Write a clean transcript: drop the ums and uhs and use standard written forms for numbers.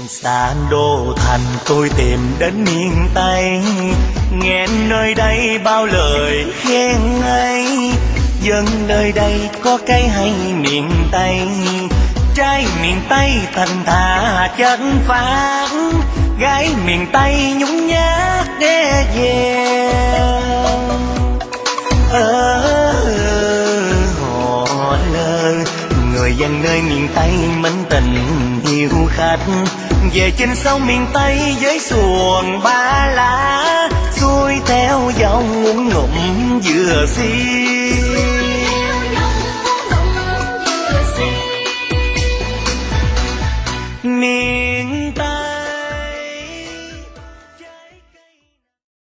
Xa đô thành tôi tìm đến miền Tây, nghe nơi đây bao lời khen hay. Dân nơi đây có cái hay miền Tây, trai miền Tây thành thà chất phác, gái miền Tây nhún nhát để về. Họ lơ người dân nơi miền Tây mến tình hiếu khách, về trên sông miền Tây với xuồng ba lá, xuôi theo dòng ngụm dừa xiêu.